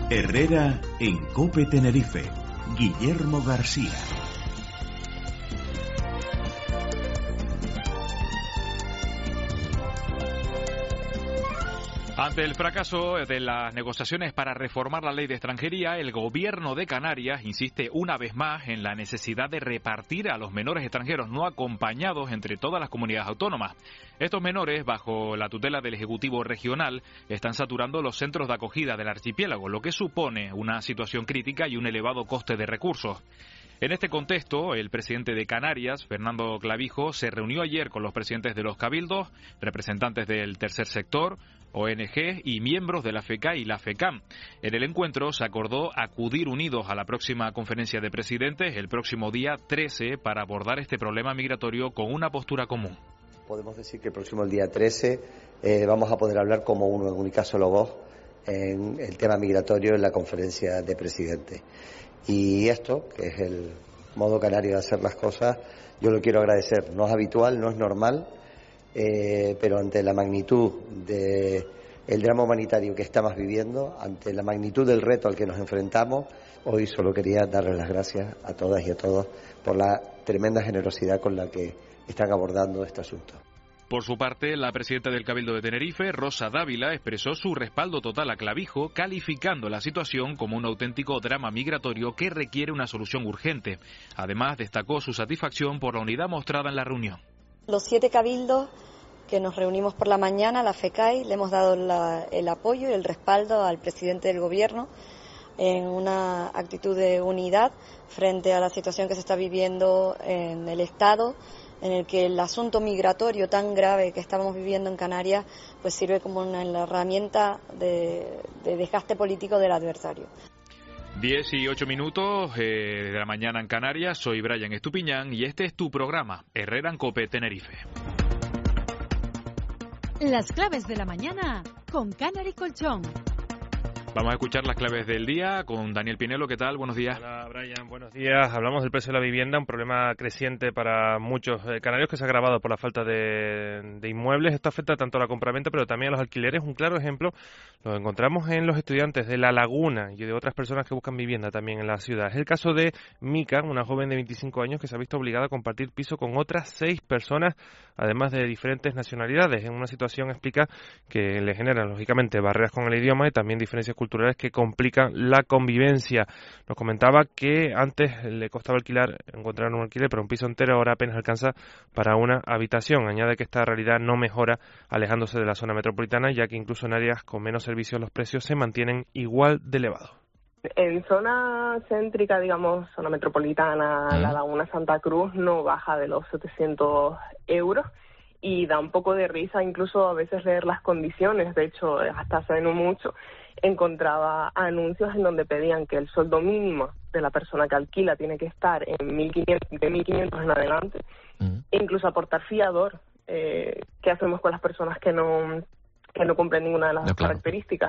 Herrera en COPE Tenerife. Guillermo García. Ante el fracaso de las negociaciones para reformar la ley de extranjería, el gobierno de Canarias insiste una vez más en la necesidad de repartir a los menores extranjeros no acompañados entre todas las comunidades autónomas. Estos menores, bajo la tutela del Ejecutivo Regional, están saturando los centros de acogida del archipiélago, lo que supone una situación crítica y un elevado coste de recursos. En este contexto, el presidente de Canarias, Fernando Clavijo, se reunió ayer con los presidentes de los cabildos, representantes del tercer sector, ONG y miembros de la FECA y la FECAM. En el encuentro se acordó acudir unidos a la próxima conferencia de presidentes el próximo día 13 para abordar este problema migratorio con una postura común. Podemos decir que el próximo día 13 vamos a poder hablar como uno, en única sola voz, en el tema migratorio en la conferencia de presidentes. Y esto, que es el modo canario de hacer las cosas, yo lo quiero agradecer. No es habitual, no es normal, pero ante la magnitud del drama humanitario que estamos viviendo, ante la magnitud del reto al que nos enfrentamos, hoy solo quería darles las gracias a todas y a todos por la tremenda generosidad con la que están abordando este asunto. Por su parte, la presidenta del Cabildo de Tenerife, Rosa Dávila, expresó su respaldo total a Clavijo, calificando la situación como un auténtico drama migratorio que requiere una solución urgente. Además, destacó su satisfacción por la unidad mostrada en la reunión. Los 7 cabildos que nos reunimos por la mañana, la FECAI, le hemos dado el apoyo y el respaldo al presidente del Gobierno en una actitud de unidad frente a la situación que se está viviendo en el Estado, en el que el asunto migratorio tan grave que estamos viviendo en Canarias pues sirve como una herramienta de desgaste político del adversario. 10 y 8 minutos de la mañana en Canarias. Soy Brian Estupiñán y este es tu programa, Herrera en COPE Tenerife. Las claves de la mañana con Canary Colchón. Vamos a escuchar las claves del día con Daniel Pinelo. ¿Qué tal? Buenos días. Hola, Brian. Buenos días. Hablamos del precio de la vivienda, un problema creciente para muchos canarios que se ha agravado por la falta de inmuebles. Esto afecta tanto a la compraventa, pero también a los alquileres. Un claro ejemplo lo encontramos en los estudiantes de La Laguna y de otras personas que buscan vivienda también en la ciudad. Es el caso de Mica, una joven de 25 años que se ha visto obligada a compartir piso con otras 6 personas, además de diferentes nacionalidades. En una situación, explica, que le genera, lógicamente, barreras con el idioma y también diferencias culturales que complican la convivencia. Nos comentaba que antes le costaba encontrar un alquiler para un piso entero, ahora apenas alcanza para una habitación. Añade que esta realidad no mejora alejándose de la zona metropolitana, ya que incluso en áreas con menos servicios los precios se mantienen igual de elevados. En zona céntrica, digamos, zona metropolitana, La Laguna, Santa Cruz, no baja de los 700 euros. Y da un poco de risa incluso a veces leer las condiciones. De hecho, hasta hace no mucho encontraba anuncios en donde pedían que el sueldo mínimo de la persona que alquila tiene que estar en 1.500, de 1.500 en adelante, e incluso aportar fiador. ¿Qué hacemos con las personas que no cumplen ninguna de las características?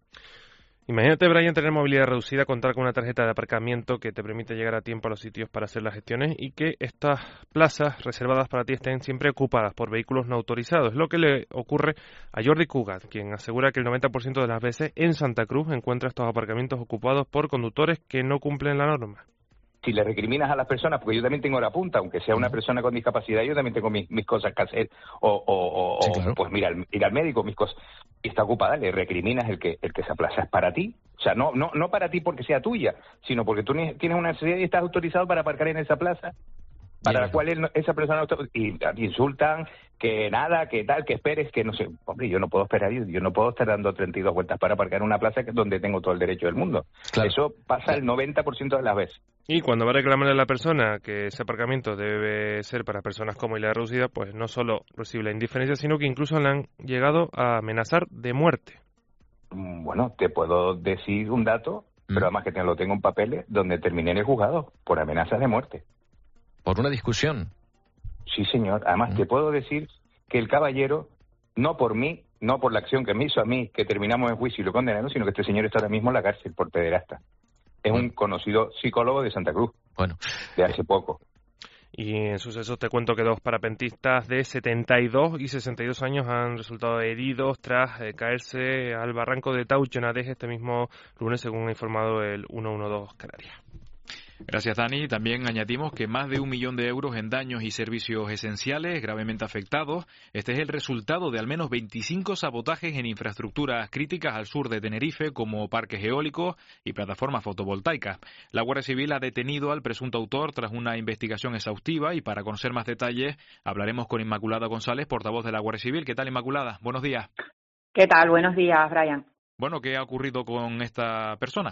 Imagínate, Brian, tener movilidad reducida, contar con una tarjeta de aparcamiento que te permite llegar a tiempo a los sitios para hacer las gestiones y que estas plazas reservadas para ti estén siempre ocupadas por vehículos no autorizados. Es lo que le ocurre a Jordi Cugat, quien asegura que el 90% de las veces en Santa Cruz encuentra estos aparcamientos ocupados por conductores que no cumplen la norma. Si le recriminas a las personas, porque yo también tengo hora punta, aunque sea una persona con discapacidad, yo también tengo mis cosas que hacer, sí, claro. Pues mira, ir al médico, mis cosas, y está ocupada, le recriminas el que esa plaza es para ti. O sea, no para ti porque sea tuya, sino porque tú tienes una necesidad y estás autorizado para aparcar en esa plaza, para la cual esa persona y insultan, que nada, que tal, que esperes, que no sé. Hombre, yo no puedo esperar, yo no puedo estar dando 32 vueltas para aparcar en una plaza donde tengo todo el derecho del mundo. Claro. Eso pasa el 90% de las veces. Y cuando va a reclamarle a la persona que ese aparcamiento debe ser para personas con movilidad reducida, pues no solo recibe la indiferencia, sino que incluso le han llegado a amenazar de muerte. Bueno, te puedo decir un dato, pero además que lo tengo en papeles, donde terminé en el juzgado por amenazas de muerte. ¿Por una discusión? Sí, señor. Además, te puedo decir que el caballero, no por mí, no por la acción que me hizo a mí, que terminamos en juicio y lo condenaron, sino que este señor está ahora mismo en la cárcel por pederasta. Es un conocido psicólogo de Santa Cruz, de hace poco. Y en sucesos te cuento que 2 parapentistas de 72 y 62 años han resultado heridos tras caerse al barranco de Taucho en Adeje este mismo lunes, según ha informado el 112 Canarias. Gracias, Dani. También añadimos que más de 1 millón de euros en daños y servicios esenciales gravemente afectados. Este es el resultado de al menos 25 sabotajes en infraestructuras críticas al sur de Tenerife, como parques eólicos y plataformas fotovoltaicas. La Guardia Civil ha detenido al presunto autor tras una investigación exhaustiva, y para conocer más detalles hablaremos con Inmaculada González, portavoz de la Guardia Civil. ¿Qué tal, Inmaculada? Buenos días. ¿Qué tal? Buenos días, Brian. Bueno, ¿qué ha ocurrido con esta persona?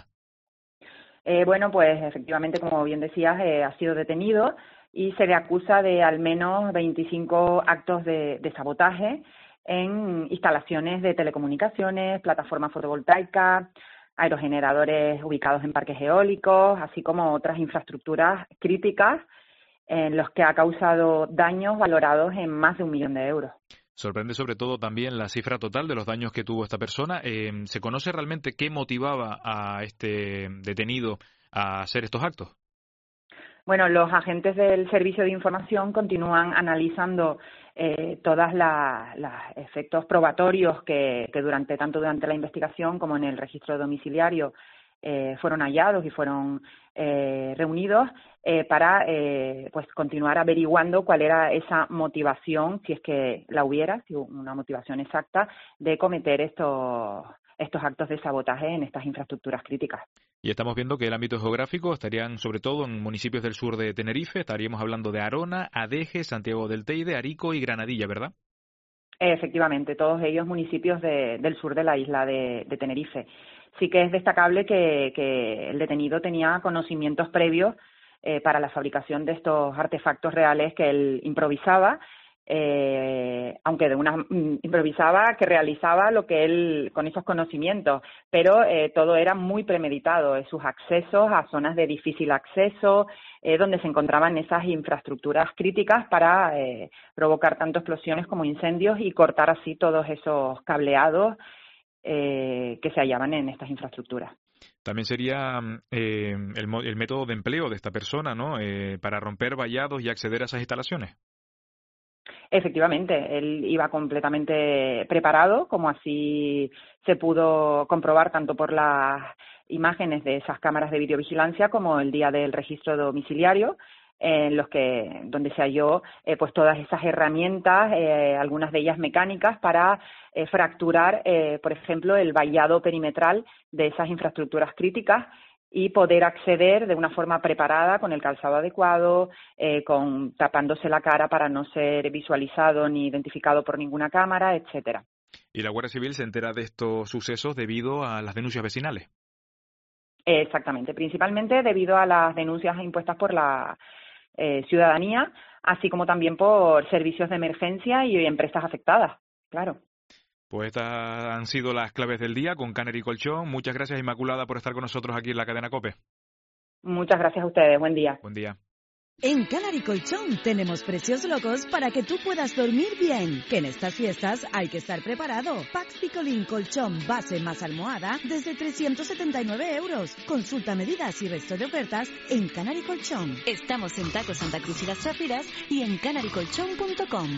Bueno, pues efectivamente, como bien decías, ha sido detenido y se le acusa de al menos 25 actos de sabotaje en instalaciones de telecomunicaciones, plataformas fotovoltaicas, aerogeneradores ubicados en parques eólicos, así como otras infraestructuras críticas en los que ha causado daños valorados en más de 1 millón de euros. Sorprende sobre todo también la cifra total de los daños que tuvo esta persona. ¿Se conoce realmente qué motivaba a este detenido a hacer estos actos? Bueno, los agentes del Servicio de Información continúan analizando todos los efectos probatorios que tanto durante la investigación como en el registro domiciliario fueron hallados y fueron reunidos para pues continuar averiguando cuál era esa motivación, si es que la hubiera, si una motivación exacta de cometer estos actos de sabotaje en estas infraestructuras críticas. Y estamos viendo que el ámbito geográfico estarían sobre todo en municipios del sur de Tenerife. Estaríamos hablando de Arona, Adeje, Santiago del Teide, Arico y Granadilla, ¿verdad? Efectivamente, todos ellos municipios del sur de la isla de Tenerife. Sí que es destacable que el detenido tenía conocimientos previos para la fabricación de estos artefactos reales que él improvisaba, aunque improvisaba que realizaba lo que él con esos conocimientos, pero todo era muy premeditado, sus accesos a zonas de difícil acceso, donde se encontraban esas infraestructuras críticas para provocar tanto explosiones como incendios y cortar así todos esos cableados que se hallaban en estas infraestructuras. También sería el método de empleo de esta persona, ¿no? Para romper vallados y acceder a esas instalaciones. Efectivamente, él iba completamente preparado, como así se pudo comprobar tanto por las imágenes de esas cámaras de videovigilancia como el día del registro domiciliario, donde se halló pues todas esas herramientas, algunas de ellas mecánicas, para fracturar, por ejemplo, el vallado perimetral de esas infraestructuras críticas y poder acceder de una forma preparada, con el calzado adecuado, tapándose la cara para no ser visualizado ni identificado por ninguna cámara, etcétera. ¿Y la Guardia Civil se entera de estos sucesos debido a las denuncias vecinales? Exactamente, principalmente debido a las denuncias impuestas por la ciudadanía, así como también por servicios de emergencia y empresas afectadas, claro. Pues estas han sido las claves del día con Canary Colchón. Muchas gracias, Inmaculada, por estar con nosotros aquí en la cadena COPE. Muchas gracias a ustedes. Buen día. Buen día. En Canary Colchón tenemos precios locos para que tú puedas dormir bien. Que en estas fiestas hay que estar preparado. Pax Picolín Colchón base más almohada desde 379 euros. Consulta medidas y resto de ofertas en Canary Colchón. Estamos en Taco Santa Cruz y Las Chapiras y en canarycolchón.com.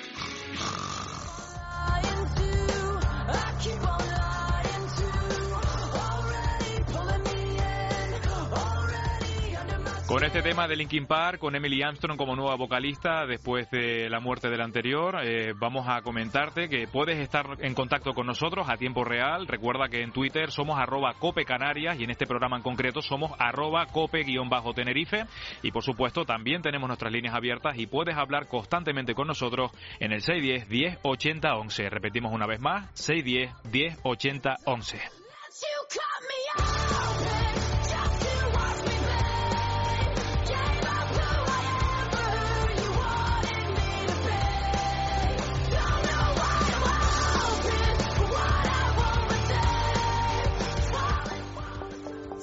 Con este tema de Linkin Park, con Emily Armstrong como nueva vocalista después de la muerte del anterior, vamos a comentarte que puedes estar en contacto con nosotros a tiempo real. Recuerda que en Twitter somos @CopeCanarias y en este programa en concreto somos @Cope_Tenerife. Y por supuesto también tenemos nuestras líneas abiertas y puedes hablar constantemente con nosotros en el 610 10 80 11. Repetimos una vez más, 610 10 80 11.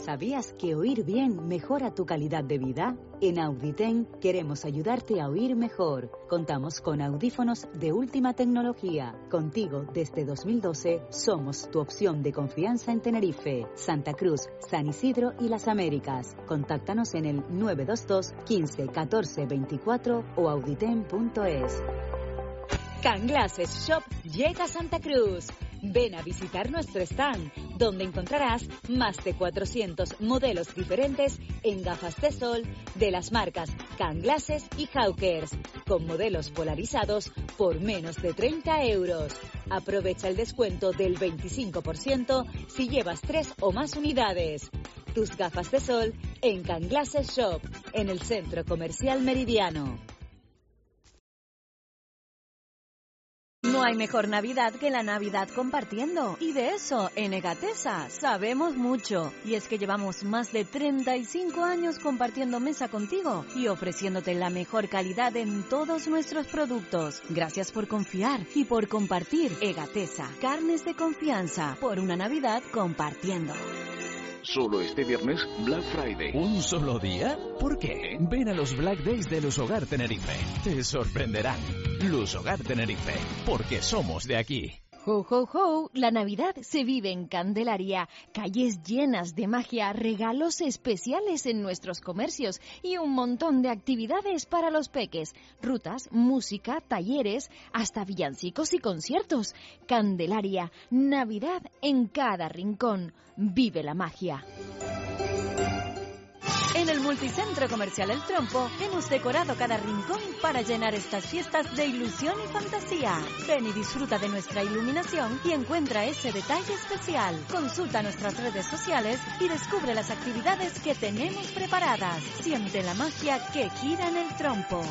¿Sabías que oír bien mejora tu calidad de vida? En Auditen queremos ayudarte a oír mejor. Contamos con audífonos de última tecnología. Contigo desde 2012 somos tu opción de confianza en Tenerife, Santa Cruz, San Isidro y las Américas. Contáctanos en el 922 15 14 24 o auditen.es. Can Glasses Shop llega a Santa Cruz. Ven a visitar nuestro stand, donde encontrarás más de 400 modelos diferentes en gafas de sol de las marcas Can Glasses y Hawkers, con modelos polarizados por menos de 30 euros. Aprovecha el descuento del 25% si llevas 3 o más unidades. Tus gafas de sol en Can Glasses Shop, en el Centro Comercial Meridiano. No hay mejor Navidad que la Navidad compartiendo. Y de eso, en Egatesa, sabemos mucho. Y es que llevamos más de 35 años compartiendo mesa contigo y ofreciéndote la mejor calidad en todos nuestros productos. Gracias por confiar y por compartir. Egatesa, carnes de confianza, por una Navidad compartiendo. Solo este viernes, Black Friday. ¿Un solo día? ¿Por qué? Ven a los Black Days de Lusogar Tenerife. Te sorprenderán. Lusogar Tenerife, porque somos de aquí. ¡Ho, ho, ho! La Navidad se vive en Candelaria. Calles llenas de magia, regalos especiales en nuestros comercios y un montón de actividades para los peques. Rutas, música, talleres, hasta villancicos y conciertos. Candelaria, Navidad en cada rincón. Vive la magia. En el Multicentro Comercial El Trompo hemos decorado cada rincón para llenar estas fiestas de ilusión y fantasía. Ven y disfruta de nuestra iluminación y encuentra ese detalle especial. Consulta nuestras redes sociales y descubre las actividades que tenemos preparadas. Siente la magia que gira en El Trompo.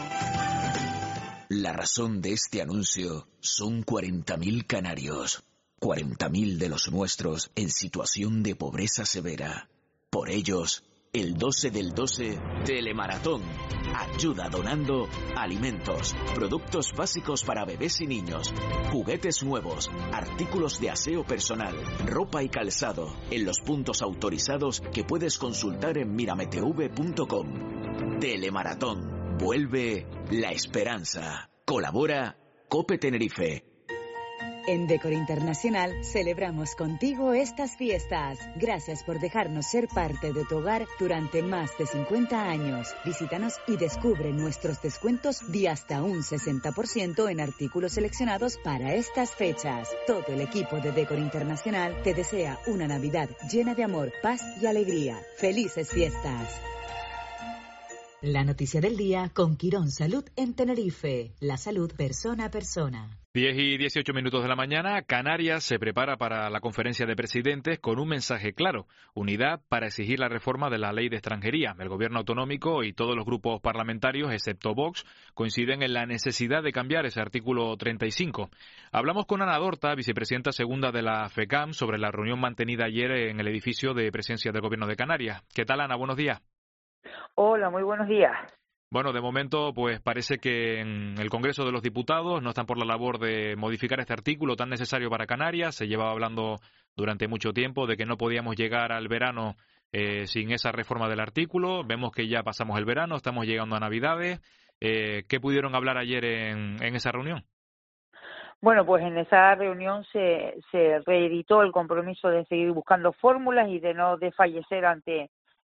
La razón de este anuncio son 40.000 canarios. 40.000 de los nuestros en situación de pobreza severa. Por ellos, el 12 del 12, Telemaratón. Ayuda donando alimentos, productos básicos para bebés y niños, juguetes nuevos, artículos de aseo personal, ropa y calzado, en los puntos autorizados que puedes consultar en mirametv.com. Telemaratón. Vuelve la esperanza. Colabora COPE Tenerife. En Decor Internacional celebramos contigo estas fiestas. Gracias por dejarnos ser parte de tu hogar durante más de 50 años. Visítanos y descubre nuestros descuentos de hasta un 60% en artículos seleccionados para estas fechas. Todo el equipo de Decor Internacional te desea una Navidad llena de amor, paz y alegría. ¡Felices fiestas! La noticia del día con Quirón Salud en Tenerife. La salud persona a persona. 10 y 18 minutos de la mañana, Canarias se prepara para la conferencia de presidentes con un mensaje claro: unidad para exigir la reforma de la ley de extranjería. El gobierno autonómico y todos los grupos parlamentarios, excepto Vox, coinciden en la necesidad de cambiar ese artículo 35. Hablamos con Ana Dorta, vicepresidenta segunda de la FECAM, sobre la reunión mantenida ayer en el edificio de presidencia del gobierno de Canarias. ¿Qué tal, Ana? Buenos días. Hola, muy buenos días. Bueno, de momento, pues parece que en el Congreso de los Diputados no están por la labor de modificar este artículo tan necesario para Canarias. Se llevaba hablando durante mucho tiempo de que no podíamos llegar al verano sin esa reforma del artículo. Vemos que ya pasamos el verano, estamos llegando a Navidades. ¿Qué pudieron hablar ayer en esa reunión? Bueno, pues en esa reunión se reeditó el compromiso de seguir buscando fórmulas y de no desfallecer ante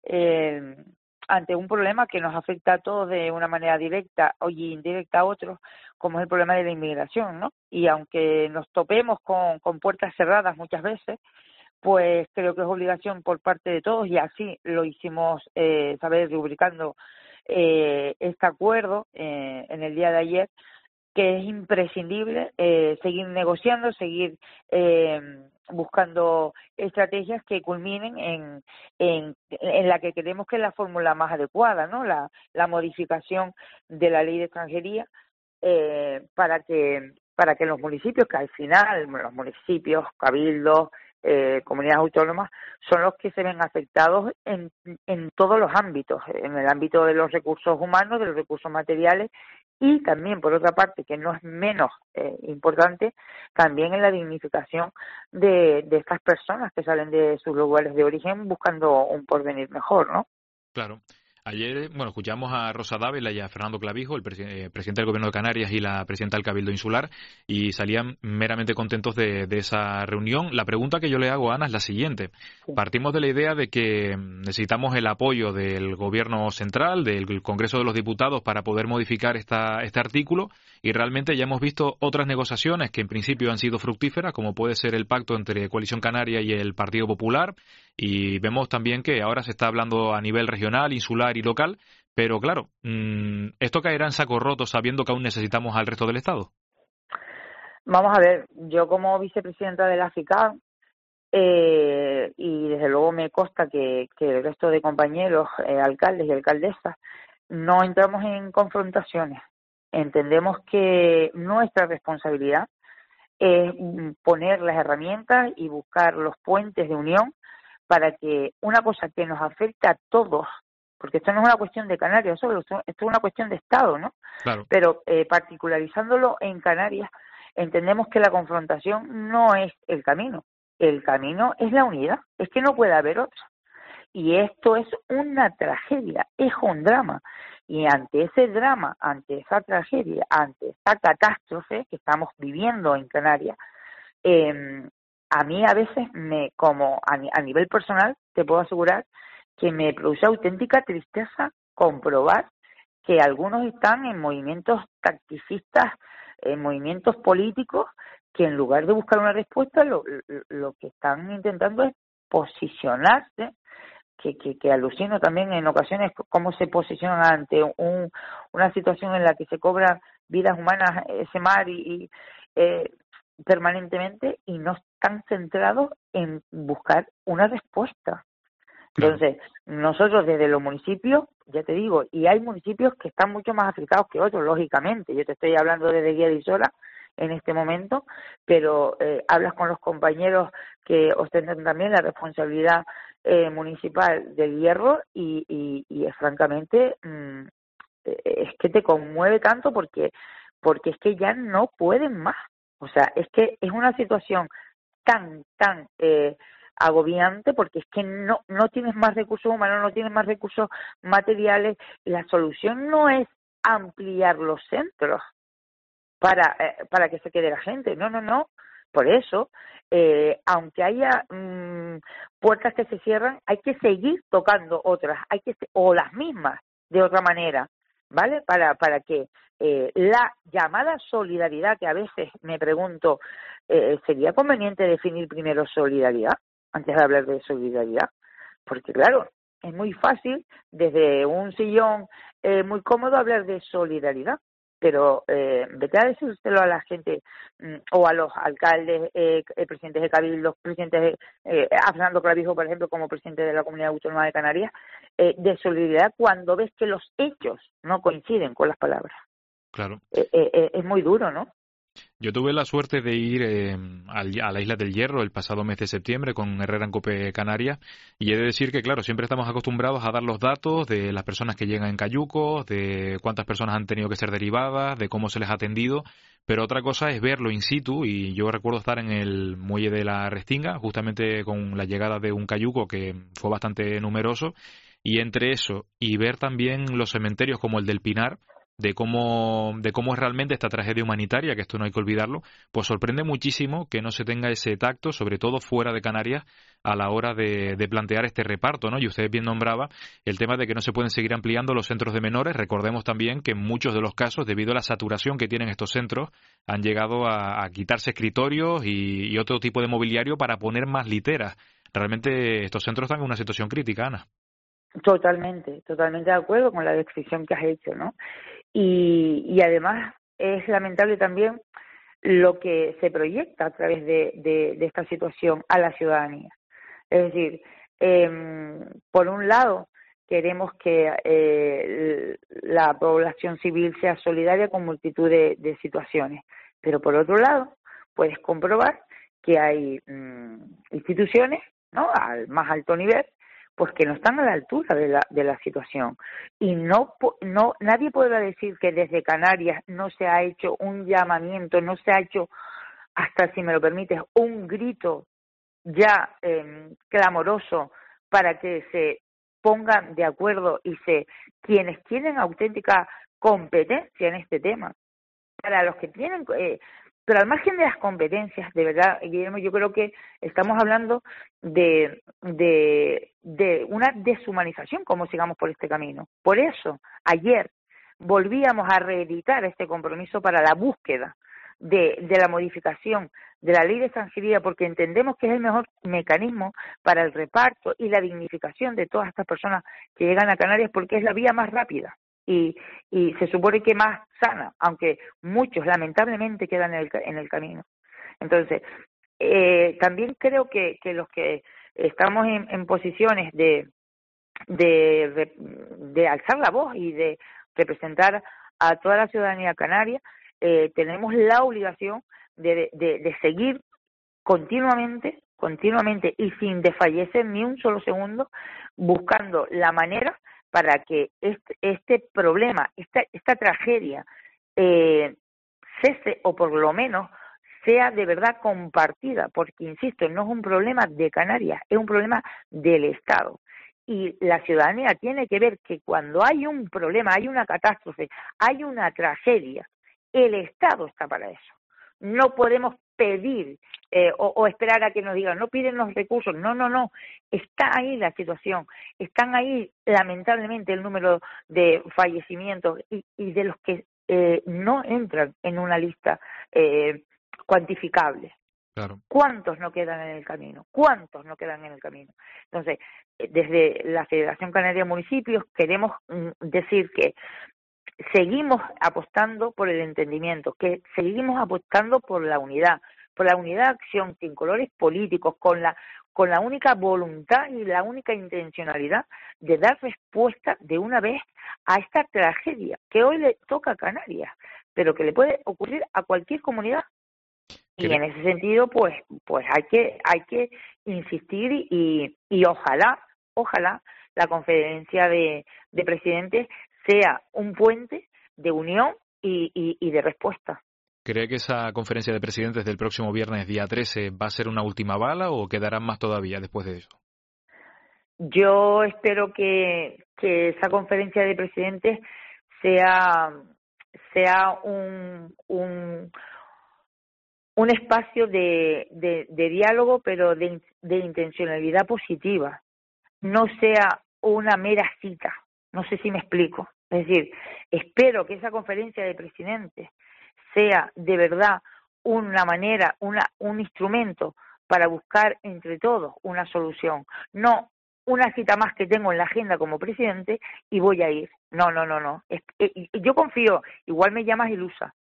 un problema que nos afecta a todos de una manera directa y indirecta a otros, como es el problema de la inmigración, ¿no? Y aunque nos topemos con puertas cerradas muchas veces, pues creo que es obligación por parte de todos, y así lo hicimos saber rubricando este acuerdo en el día de ayer, que es imprescindible seguir negociando, seguir buscando estrategias que culminen en la que creemos que es la fórmula más adecuada, ¿no? La modificación de la ley de extranjería para que los municipios, que al final los municipios, cabildos, comunidades autónomas, son los que se ven afectados en todos los ámbitos, en el ámbito de los recursos humanos, de los recursos materiales y también, por otra parte, que no es menos importante, también en la dignificación de estas personas que salen de sus lugares de origen buscando un porvenir mejor, ¿no? Claro. Ayer, escuchamos a Rosa Dávila y a Fernando Clavijo, el presidente del Gobierno de Canarias y la presidenta del Cabildo Insular, y salían meramente contentos de esa reunión. La pregunta que yo le hago, Ana, es la siguiente. Sí. Partimos de la idea de que necesitamos el apoyo del Gobierno central, del Congreso de los Diputados, para poder modificar este artículo, y realmente ya hemos visto otras negociaciones que en principio han sido fructíferas, como puede ser el pacto entre Coalición Canaria y el Partido Popular, y vemos también que ahora se está hablando a nivel regional, insular y local, pero claro, ¿esto caerá en saco roto sabiendo que aún necesitamos al resto del Estado? Vamos a ver, yo como vicepresidenta de la FICAB, y desde luego me consta que el resto de compañeros, alcaldes y alcaldesas, no entramos en confrontaciones. Entendemos que nuestra responsabilidad es poner las herramientas y buscar los puentes de unión para que una cosa que nos afecta a todos, porque esto no es una cuestión de Canarias solo, esto es una cuestión de Estado, ¿no? Claro. Pero particularizándolo en Canarias, entendemos que la confrontación no es el camino es la unidad, es que no puede haber otra. Y esto es una tragedia, es un drama. Y ante ese drama, ante esa tragedia, ante esa catástrofe que estamos viviendo en Canarias, a mí a veces, como a nivel personal, te puedo asegurar que me produce auténtica tristeza comprobar que algunos están en movimientos tacticistas, en movimientos políticos, que en lugar de buscar una respuesta, lo que están intentando es posicionarse, que alucino también en ocasiones cómo se posicionan ante una situación en la que se cobran vidas humanas ese mar y permanentemente, y no están centrados en buscar una respuesta. Entonces, nosotros desde los municipios, ya te digo, y hay municipios que están mucho más afectados que otros, lógicamente. Yo te estoy hablando desde Guía de Isola en este momento, pero hablas con los compañeros que ostentan también la responsabilidad municipal del Hierro y francamente es que te conmueve tanto porque es que ya no pueden más. O sea, es que es una situación tan agobiante, porque es que no tienes más recursos humanos, no tienes más recursos materiales. La solución no es ampliar los centros para que se quede la gente, no. Por eso, aunque haya puertas que se cierran, hay que seguir tocando otras, o las mismas de otra manera, ¿vale? Para que la llamada solidaridad, que a veces me pregunto, ¿sería conveniente definir primero solidaridad antes de hablar de solidaridad? Porque claro, es muy fácil desde un sillón muy cómodo hablar de solidaridad, pero vete a decírselo a la gente o a los alcaldes, presidentes de cabildos, presidentes a Fernando Clavijo, por ejemplo, como presidente de la Comunidad Autónoma de Canarias, de solidaridad cuando ves que los hechos no coinciden con las palabras. Claro. Es muy duro, ¿no? Yo tuve la suerte de ir a la Isla del Hierro el pasado mes de septiembre con Herrera en Cope Canarias, y he de decir que, claro, siempre estamos acostumbrados a dar los datos de las personas que llegan en cayucos, de cuántas personas han tenido que ser derivadas, de cómo se les ha atendido, pero otra cosa es verlo in situ, y yo recuerdo estar en el muelle de la Restinga, justamente con la llegada de un cayuco que fue bastante numeroso, y entre eso y ver también los cementerios como el del Pinar, de cómo es realmente esta tragedia humanitaria, que esto no hay que olvidarlo, pues sorprende muchísimo que no se tenga ese tacto, sobre todo fuera de Canarias, a la hora de plantear este reparto, ¿no? Y usted bien nombraba el tema de que no se pueden seguir ampliando los centros de menores. Recordemos también que en muchos de los casos, debido a la saturación que tienen estos centros, han llegado a quitarse escritorios y otro tipo de mobiliario para poner más literas. Realmente estos centros están en una situación crítica, Ana. Totalmente de acuerdo con la descripción que has hecho, ¿no? Y además es lamentable también lo que se proyecta a través de esta situación a la ciudadanía. Es decir, por un lado queremos que la población civil sea solidaria con multitud de situaciones, pero por otro lado puedes comprobar que hay instituciones, ¿no?, al más alto nivel, pues que no están a la altura de la situación. Y nadie puede decir que desde Canarias no se ha hecho un llamamiento, no se ha hecho, hasta si me lo permites, un grito ya clamoroso para que se pongan de acuerdo y quienes tienen auténtica competencia en este tema, para los que tienen, pero al margen de las competencias, de verdad, Guillermo, yo creo que estamos hablando de una deshumanización como sigamos por este camino. Por eso, ayer volvíamos a reeditar este compromiso para la búsqueda de la modificación de la ley de extranjería, porque entendemos que es el mejor mecanismo para el reparto y la dignificación de todas estas personas que llegan a Canarias, porque es la vía más rápida y se supone que más sana, aunque muchos lamentablemente quedan en el camino. Entonces, también creo que los que estamos en posiciones de alzar la voz y de representar a toda la ciudadanía canaria, tenemos la obligación de seguir continuamente y sin desfallecer ni un solo segundo, buscando la manera para que este problema, esta tragedia cese, o por lo menos sea de verdad compartida, porque insisto, no es un problema de Canarias, es un problema del Estado. Y la ciudadanía tiene que ver que cuando hay un problema, hay una catástrofe, hay una tragedia, el Estado está para eso. No podemos pedir o esperar a que nos digan, no piden los recursos, no, está ahí la situación, están ahí lamentablemente el número de fallecimientos y de los que no entran en una lista cuantificable. Claro. ¿Cuántos no quedan en el camino? Entonces, desde la Federación Canaria de Municipios queremos decir que seguimos apostando por el entendimiento, que seguimos apostando por la unidad de acción, sin colores políticos, con la única voluntad y la única intencionalidad de dar respuesta de una vez a esta tragedia que hoy le toca a Canarias, pero que le puede ocurrir a cualquier comunidad. Y en ese sentido, pues hay que insistir y ojalá la conferencia de presidentes sea un puente de unión y de respuesta. ¿Cree que esa conferencia de presidentes del próximo viernes, día 13, va a ser una última bala o quedarán más todavía después de eso? Yo espero que esa conferencia de presidentes sea un espacio de diálogo, pero de intencionalidad positiva, no sea una mera cita. No sé si me explico. Es decir, espero que esa conferencia de presidentes sea de verdad una manera, un instrumento para buscar entre todos una solución. No una cita más que tengo en la agenda como presidente y voy a ir. No. Yo confío, igual me llamas ilusa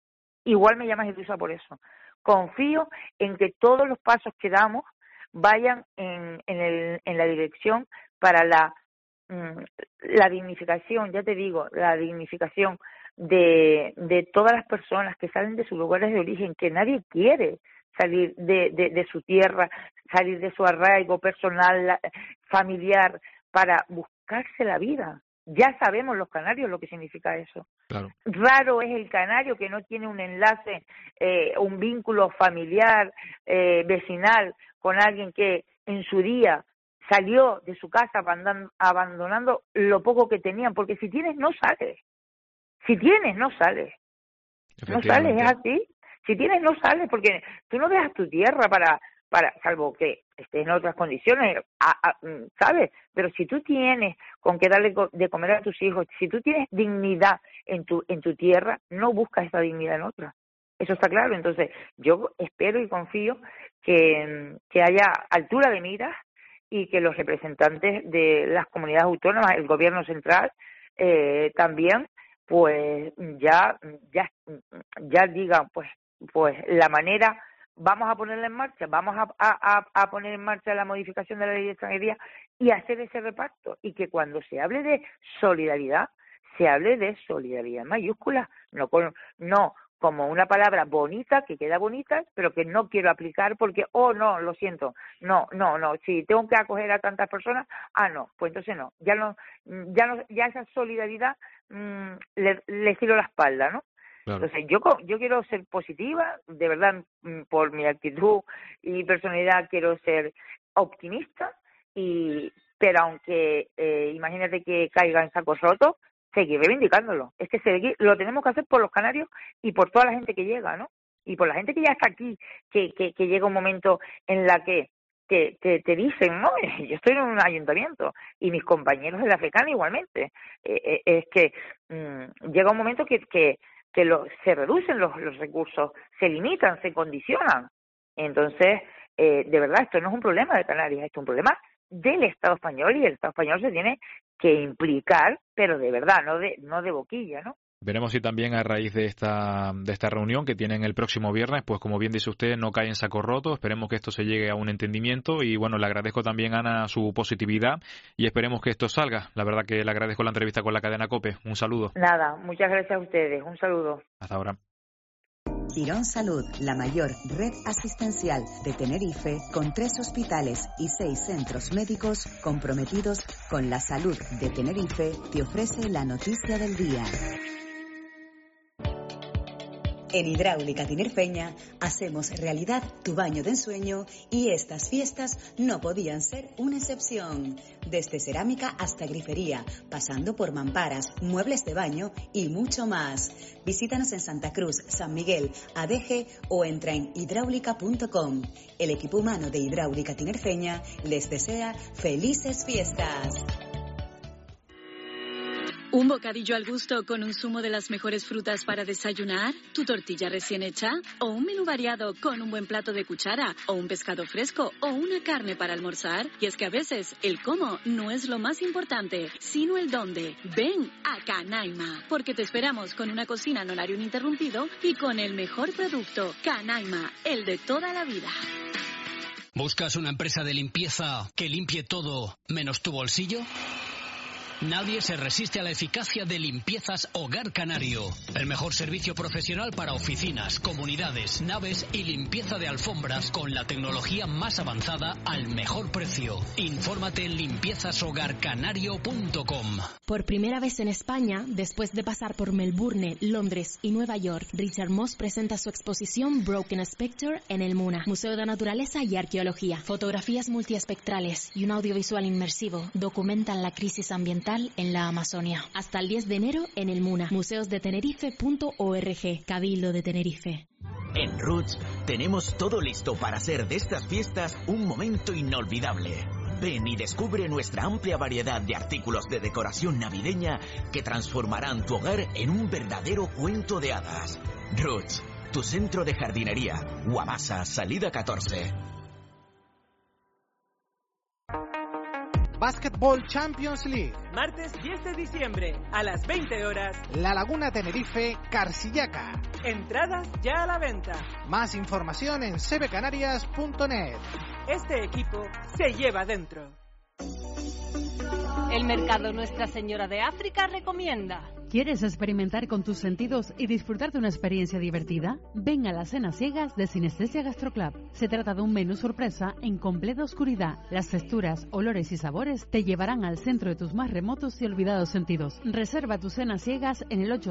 por eso. Confío en que todos los pasos que damos vayan en la dirección para la dignificación, ya te digo, la dignificación de todas las personas que salen de sus lugares de origen, que nadie quiere salir de su tierra, salir de su arraigo personal, familiar, para buscarse la vida. Ya sabemos los canarios lo que significa eso. Claro. Raro es el canario que no tiene un enlace, un vínculo familiar, vecinal, con alguien que en su día salió de su casa abandonando lo poco que tenían, porque si tienes no sales. No sales, es así. Si tienes no sales, porque tú no dejas tu tierra para salvo que estés en otras condiciones, ¿sabes? Pero si tú tienes con qué darle de comer a tus hijos, si tú tienes dignidad en tu tierra, no buscas esa dignidad en otra. Eso está claro. Entonces, yo espero y confío que haya altura de miras y que los representantes de las comunidades autónomas, el gobierno central, también, pues ya digan, pues la manera, vamos a ponerla en marcha, vamos a poner en marcha la modificación de la ley de extranjería y hacer ese reparto, y que cuando se hable de solidaridad, se hable de solidaridad en mayúsculas, no como una palabra bonita, que queda bonita, pero que no quiero aplicar porque, no, lo siento, no, si tengo que acoger a tantas personas, no, pues entonces no, ya esa solidaridad le giro la espalda, ¿no? Claro. Entonces yo quiero ser positiva, de verdad, por mi actitud y personalidad quiero ser optimista, pero aunque imagínate que caiga en sacos rotos, seguir reivindicándolo. Es que lo tenemos que hacer por los canarios y por toda la gente que llega, ¿no? Y por la gente que ya está aquí, que llega un momento en la que te dicen, ¿no? Yo estoy en un ayuntamiento y mis compañeros de la FECAN igualmente. Es que llega un momento que se reducen los recursos, se limitan, se condicionan. Entonces, de verdad, esto no es un problema de Canarias, esto es un problema del Estado español y el Estado español se tiene que implicar, pero de verdad, no de boquilla, ¿no? Veremos si también a raíz de esta reunión que tienen el próximo viernes, pues como bien dice usted, no cae en saco roto. Esperemos que esto se llegue a un entendimiento y bueno, le agradezco también a Ana su positividad y esperemos que esto salga. La verdad que le agradezco la entrevista con la cadena COPE. Un saludo. Nada, muchas gracias a ustedes. Un saludo. Hasta ahora. Quirón Salud, la mayor red asistencial de Tenerife, con 3 hospitales y 6 centros médicos comprometidos con la salud de Tenerife, te ofrece la noticia del día. En Hidráulica Tinerfeña hacemos realidad tu baño de ensueño y estas fiestas no podían ser una excepción. Desde cerámica hasta grifería, pasando por mamparas, muebles de baño y mucho más. Visítanos en Santa Cruz, San Miguel, Adeje o entra en hidráulica.com. El equipo humano de Hidráulica Tinerfeña les desea felices fiestas. ¿Un bocadillo al gusto con un zumo de las mejores frutas para desayunar? ¿Tu tortilla recién hecha? ¿O un menú variado con un buen plato de cuchara? ¿O un pescado fresco? ¿O una carne para almorzar? Y es que a veces el cómo no es lo más importante, sino el dónde. Ven a Canaima, porque te esperamos con una cocina en horario ininterrumpido y con el mejor producto. Canaima, el de toda la vida. ¿Buscas una empresa de limpieza que limpie todo menos tu bolsillo? Nadie se resiste a la eficacia de Limpiezas Hogar Canario. El mejor servicio profesional para oficinas, comunidades, naves y limpieza de alfombras con la tecnología más avanzada al mejor precio. Infórmate en limpiezashogarcanario.com. Por primera vez en España, después de pasar por Melbourne, Londres y Nueva York, Richard Moss presenta su exposición Broken Spectre en el MUNA, Museo de Naturaleza y Arqueología. Fotografías multiespectrales y un audiovisual inmersivo documentan la crisis ambiental en la Amazonia. Hasta el 10 de enero en el MUNA, museosdetenerife.org, Cabildo de Tenerife. En Roots tenemos todo listo para hacer de estas fiestas un momento inolvidable. Ven y descubre nuestra amplia variedad de artículos de decoración navideña que transformarán tu hogar en un verdadero cuento de hadas. Roots, tu centro de jardinería. Guamasa, salida 14. Basketball Champions League. Martes 10 de diciembre, a las 20 horas. La Laguna Tenerife, Carsillaca. Entradas ya a la venta. Más información en cbcanarias.net. Este equipo se lleva dentro. El Mercado Nuestra Señora de África recomienda. ¿Quieres experimentar con tus sentidos y disfrutar de una experiencia divertida? Ven a las cenas ciegas de Sinestesia Gastroclub. Se trata de un menú sorpresa en completa oscuridad. Las texturas, olores y sabores te llevarán al centro de tus más remotos y olvidados sentidos. Reserva tus cenas ciegas en el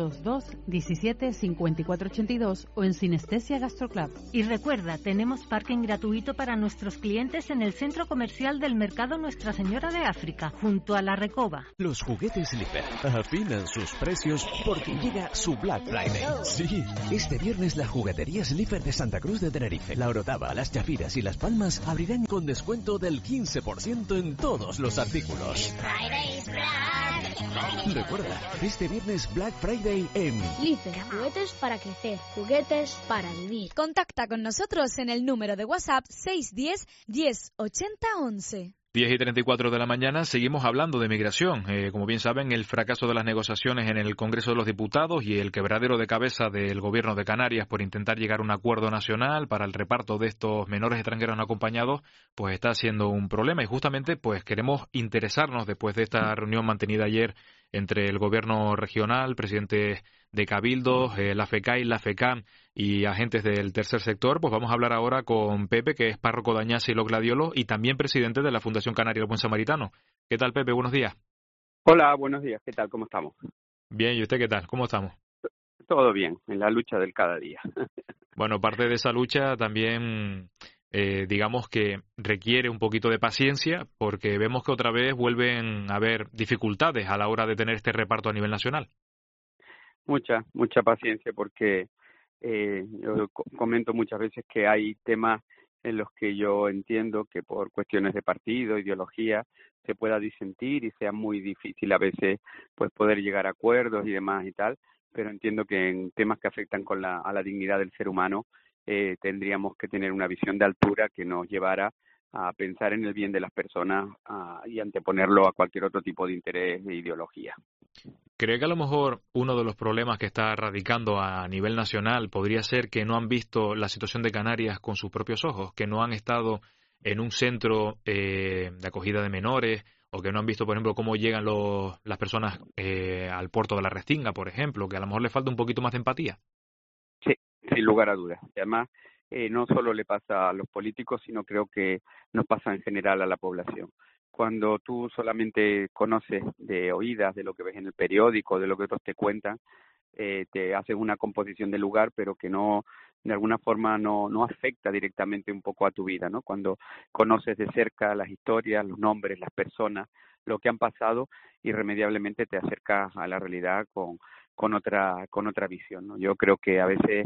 822-17-5482 o en Sinestesia Gastroclub. Y recuerda, tenemos parking gratuito para nuestros clientes en el centro comercial del Mercado Nuestra Señora de África, junto a la Recoba. Los juguetes Slipper afinan sus precios porque llega su Black Friday. Sí, este viernes la juguetería Slipper de Santa Cruz de Tenerife, la Orotava, las Chafiras y las Palmas abrirán con descuento del 15% en todos los artículos. Recuerda, este viernes Black Friday en Slipper, juguetes para crecer, juguetes para vivir. Contacta con nosotros en el número de WhatsApp 610 10 80 11. 10:34 de la mañana, seguimos hablando de migración. Como bien saben, el fracaso de las negociaciones en el Congreso de los Diputados y el quebradero de cabeza del Gobierno de Canarias por intentar llegar a un acuerdo nacional para el reparto de estos menores extranjeros no acompañados, pues está siendo un problema. Y justamente, pues queremos interesarnos después de esta reunión mantenida ayer entre el Gobierno regional, presidente de cabildos, la FECAI, la FECAM y agentes del tercer sector. Pues vamos a hablar ahora con Pepe, que es párroco de Añás y Los Gladiolos y también presidente de la Fundación Canaria El Buen Samaritano. ¿Qué tal, Pepe? Buenos días. Hola, buenos días. ¿Qué tal? ¿Cómo estamos? Bien, ¿y usted qué tal? ¿Cómo estamos? Todo bien, en la lucha del cada día. Bueno, parte de esa lucha también, digamos que requiere un poquito de paciencia, porque vemos que otra vez vuelven a haber dificultades a la hora de tener este reparto a nivel nacional. Mucha paciencia, porque yo comento muchas veces que hay temas en los que yo entiendo que por cuestiones de partido, ideología, se pueda disentir y sea muy difícil a veces pues poder llegar a acuerdos y demás y tal, pero entiendo que en temas que afectan a la dignidad del ser humano tendríamos que tener una visión de altura que nos llevara a pensar en el bien de las personas y anteponerlo a cualquier otro tipo de interés e ideología. ¿Cree que a lo mejor uno de los problemas que está radicando a nivel nacional podría ser que no han visto la situación de Canarias con sus propios ojos, que no han estado en un centro de acogida de menores, o que no han visto, por ejemplo, cómo llegan las personas al puerto de la Restinga, por ejemplo, que a lo mejor le falta un poquito más de empatía? Sí, sin lugar a dudas. Y además, no solo le pasa a los políticos, sino creo que nos pasa en general a la población. Cuando tú solamente conoces de oídas, de lo que ves en el periódico, de lo que otros te cuentan, te haces una composición del lugar, pero que no, de alguna forma no afecta directamente un poco a tu vida, ¿no? Cuando conoces de cerca las historias, los nombres, las personas, lo que han pasado, irremediablemente te acercas a la realidad con otra visión, ¿no? Yo creo que a veces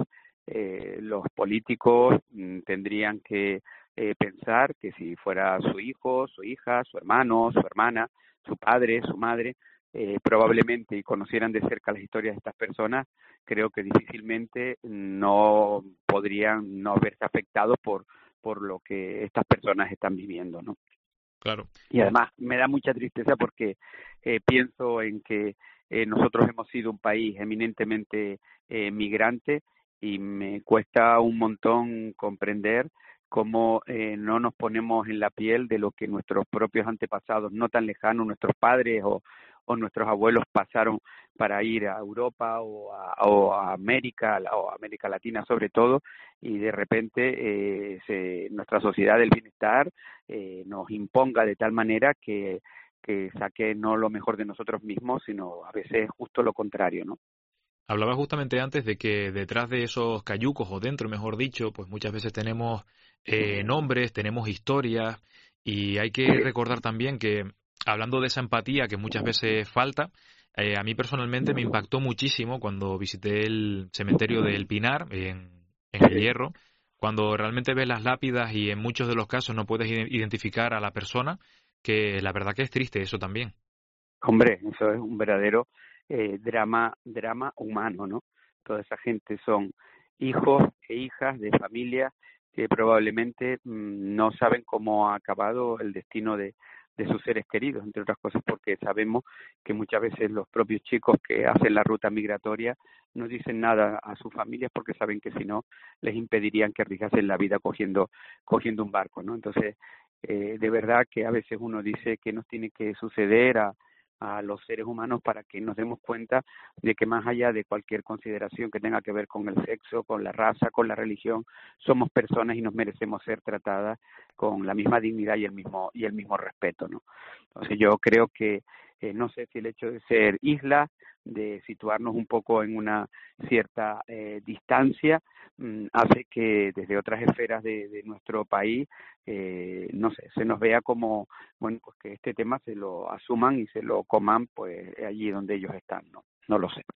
los políticos tendrían que pensar que si fuera su hijo, su hija, su hermano, su hermana, su padre, su madre, probablemente y conocieran de cerca las historias de estas personas, creo que difícilmente no podrían no verse afectados por lo que estas personas están viviendo, ¿no? Claro. Y además me da mucha tristeza porque pienso en que nosotros hemos sido un país eminentemente migrante y me cuesta un montón comprender cómo no nos ponemos en la piel de lo que nuestros propios antepasados, no tan lejanos, nuestros padres o nuestros abuelos pasaron para ir a Europa o a América, o a América Latina sobre todo, y de repente nuestra sociedad del bienestar nos imponga de tal manera que saque no lo mejor de nosotros mismos, sino a veces justo lo contrario, ¿no? Hablaba justamente antes de que detrás de esos cayucos, o dentro, mejor dicho, pues muchas veces tenemos nombres, tenemos historias, y hay que recordar también que, hablando de esa empatía que muchas veces falta, a mí personalmente me impactó muchísimo cuando visité el cementerio del Pinar, en El Hierro, cuando realmente ves las lápidas y en muchos de los casos no puedes identificar a la persona, que la verdad que es triste eso también. Hombre, eso es un verdadero drama humano, ¿no? Toda esa gente son hijos e hijas de familias que probablemente no saben cómo ha acabado el destino de sus seres queridos, entre otras cosas porque sabemos que muchas veces los propios chicos que hacen la ruta migratoria no dicen nada a sus familias porque saben que si no les impedirían que arriesgasen la vida cogiendo un barco, ¿no? Entonces, de verdad que a veces uno dice que nos tiene que suceder a los seres humanos para que nos demos cuenta de que más allá de cualquier consideración que tenga que ver con el sexo, con la raza, con la religión, somos personas y nos merecemos ser tratadas con la misma dignidad y el mismo respeto, ¿no? Entonces yo creo que no sé si el hecho de ser isla, de situarnos un poco en una cierta distancia, hace que desde otras esferas de nuestro país, no sé, se nos vea como, bueno, pues que este tema se lo asuman y se lo coman pues allí donde ellos están, ¿no? No lo sé.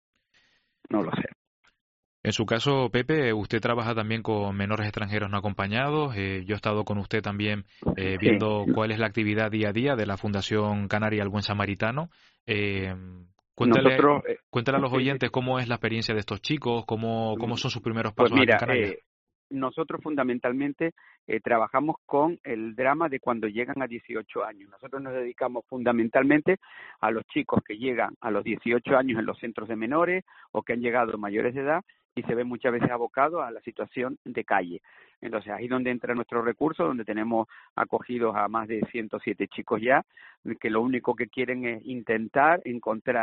En su caso, Pepe, usted trabaja también con menores extranjeros no acompañados. Yo he estado con usted también viendo cuál es la actividad día a día de la Fundación Canaria El Buen Samaritano. Cuéntale a los oyentes cómo es la experiencia de estos chicos, cómo son sus primeros pasos aquí en Canarias. Nosotros fundamentalmente trabajamos con el drama de cuando llegan a 18 años. Nosotros nos dedicamos fundamentalmente a los chicos que llegan a los 18 años en los centros de menores o que han llegado mayores de edad y se ven muchas veces abocados a la situación de calle. Entonces, ahí es donde entra nuestro recurso, donde tenemos acogidos a más de 107 chicos ya, que lo único que quieren es intentar encontrar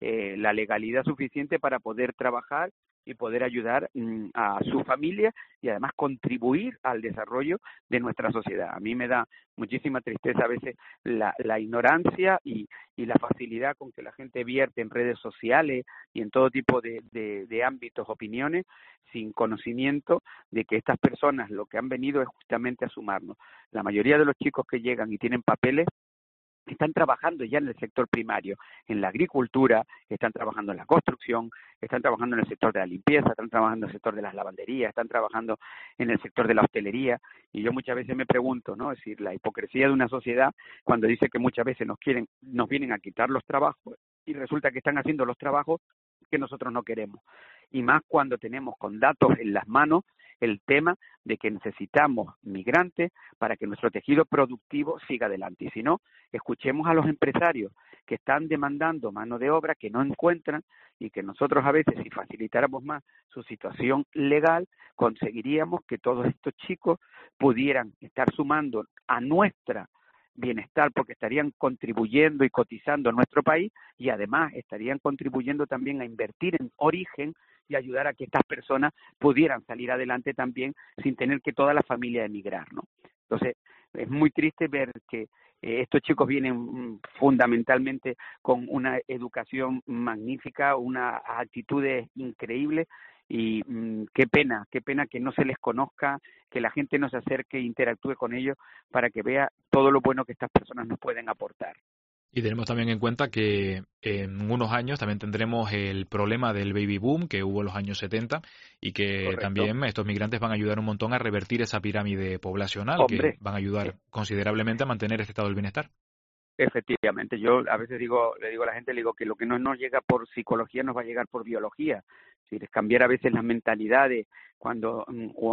la legalidad suficiente para poder trabajar y poder ayudar a su familia y además contribuir al desarrollo de nuestra sociedad. A mí me da muchísima tristeza a veces la ignorancia y la facilidad con que la gente vierte en redes sociales y en todo tipo de ámbitos opiniones sin conocimiento de que estas personas lo que han venido es justamente a sumarnos. La mayoría de los chicos que llegan y tienen papeles están trabajando ya en el sector primario, en la agricultura, están trabajando en la construcción, están trabajando en el sector de la limpieza, están trabajando en el sector de las lavanderías, están trabajando en el sector de la hostelería, y yo muchas veces me pregunto, ¿no? Es decir, la hipocresía de una sociedad cuando dice que muchas veces nos vienen a quitar los trabajos y resulta que están haciendo los trabajos que nosotros no queremos. Y más cuando tenemos con datos en las manos el tema de que necesitamos migrantes para que nuestro tejido productivo siga adelante. Y si no, escuchemos a los empresarios que están demandando mano de obra, que no encuentran, y que nosotros a veces, si facilitáramos más su situación legal, conseguiríamos que todos estos chicos pudieran estar sumando a nuestra bienestar, porque estarían contribuyendo y cotizando a nuestro país, y además estarían contribuyendo también a invertir en origen y ayudar a que estas personas pudieran salir adelante también sin tener que toda la familia emigrar, ¿no? Entonces, es muy triste ver que estos chicos vienen fundamentalmente con una educación magnífica, unas actitudes increíbles, y qué pena que no se les conozca, que la gente no se acerque e interactúe con ellos para que vea todo lo bueno que estas personas nos pueden aportar. Y tenemos también en cuenta que en unos años también tendremos el problema del baby boom que hubo en los años 70 y que Correcto. También estos migrantes van a ayudar un montón a revertir esa pirámide poblacional. Hombre, que van a ayudar considerablemente a mantener este estado del bienestar. Efectivamente, yo a veces le digo a la gente, que lo que no nos llega por psicología nos va a llegar por biología. Es decir, cambiar a veces las mentalidades cuando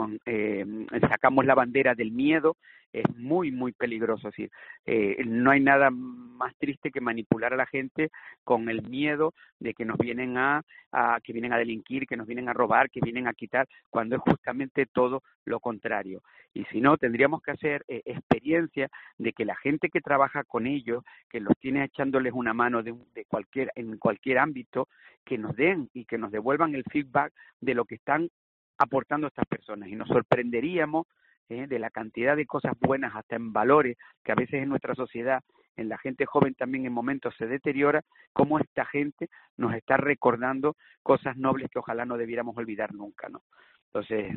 sacamos la bandera del miedo es muy, muy peligroso. Es decir, no hay nada más triste que manipular a la gente con el miedo de que nos vienen que vienen a delinquir, que nos vienen a robar, que vienen a quitar, cuando es justamente todo lo contrario. Y si no, tendríamos que hacer experiencia de que la gente que trabaja con ellos, que los tiene echándoles una mano en cualquier ámbito, que nos den y que nos devuelvan el feedback de lo que están aportando estas personas, y nos sorprenderíamos de la cantidad de cosas buenas, hasta en valores, que a veces en nuestra sociedad, en la gente joven también en momentos se deteriora, cómo esta gente nos está recordando cosas nobles que ojalá no debiéramos olvidar nunca, ¿no? Entonces,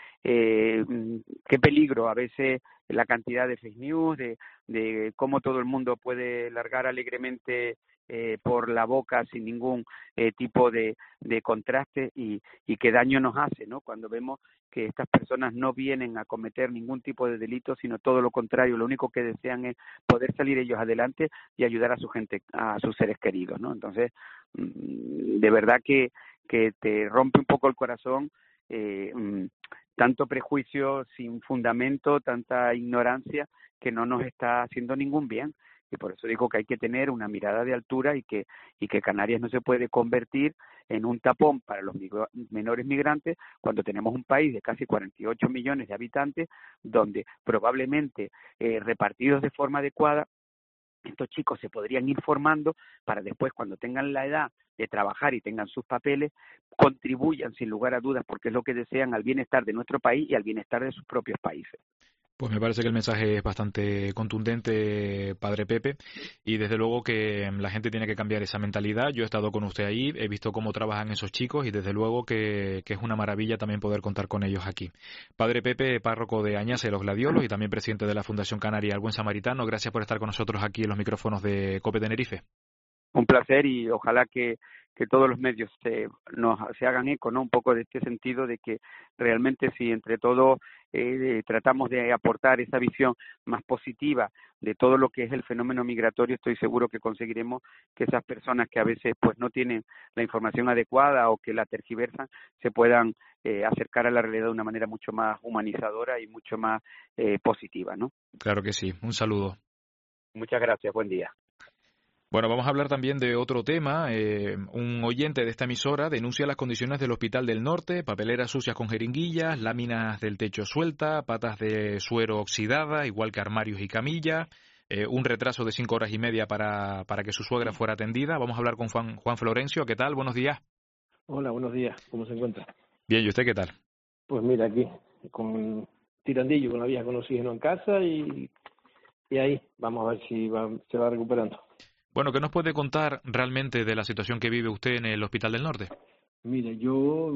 qué peligro a veces la cantidad de fake news, de cómo todo el mundo puede largar alegremente por la boca sin ningún tipo de contraste, y qué daño nos hace, ¿no? Cuando vemos que estas personas no vienen a cometer ningún tipo de delito, sino todo lo contrario, lo único que desean es poder salir ellos adelante y ayudar a su gente, a sus seres queridos, ¿no? Entonces, de verdad que te rompe un poco el corazón tanto prejuicio sin fundamento, tanta ignorancia que no nos está haciendo ningún bien. Y por eso digo que hay que tener una mirada de altura y que Canarias no se puede convertir en un tapón para los menores migrantes cuando tenemos un país de casi 48 millones de habitantes donde probablemente repartidos de forma adecuada estos chicos se podrían ir formando para después, cuando tengan la edad de trabajar y tengan sus papeles, contribuyan sin lugar a dudas, porque es lo que desean, al bienestar de nuestro país y al bienestar de sus propios países. Pues me parece que el mensaje es bastante contundente, Padre Pepe, y desde luego que la gente tiene que cambiar esa mentalidad. Yo he estado con usted ahí, he visto cómo trabajan esos chicos y desde luego que es una maravilla también poder contar con ellos aquí. Padre Pepe, párroco de Añase, Los Gladiolos, y también presidente de la Fundación Canaria El Buen Samaritano, gracias por estar con nosotros aquí en los micrófonos de COPE Tenerife. Un placer, y ojalá que todos los medios se hagan eco, ¿no? Un poco de este sentido de que realmente si entre todos tratamos de aportar esa visión más positiva de todo lo que es el fenómeno migratorio, estoy seguro que conseguiremos que esas personas que a veces pues no tienen la información adecuada o que la tergiversan se puedan acercar a la realidad de una manera mucho más humanizadora y mucho más positiva, ¿no? Claro que sí. Un saludo. Muchas gracias. Buen día. Bueno, vamos a hablar también de otro tema. Un oyente de esta emisora denuncia las condiciones del Hospital del Norte: papeleras sucias con jeringuillas, láminas del techo suelta, patas de suero oxidada, igual que armarios y camillas. un retraso de 5 horas y media para que su suegra fuera atendida. Vamos a hablar con Juan Florencio. ¿Qué tal? Buenos días. Hola, buenos días. ¿Cómo se encuentra? Bien, ¿y usted qué tal? Pues mira, aquí, con tirandillo, con la vieja con oxígeno en casa y ahí vamos a ver si se va recuperando. Bueno, ¿qué nos puede contar realmente de la situación que vive usted en el Hospital del Norte? Mire, yo,